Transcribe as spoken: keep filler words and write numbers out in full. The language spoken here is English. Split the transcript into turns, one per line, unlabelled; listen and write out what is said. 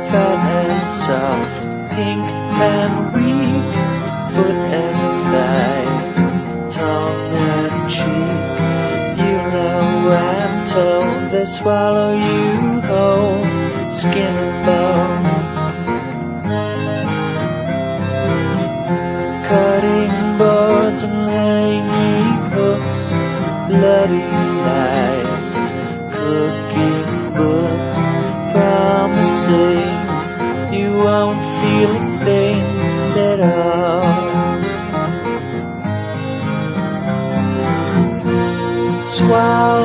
fat and soft, pink and weak, foot and thigh, tongue and cheek. You know I'm told they swallow you whole, skin and bone. Cutting boards and hanging hooks, bloody lies, cooking books, promising you won't feel a thing at all. Swallow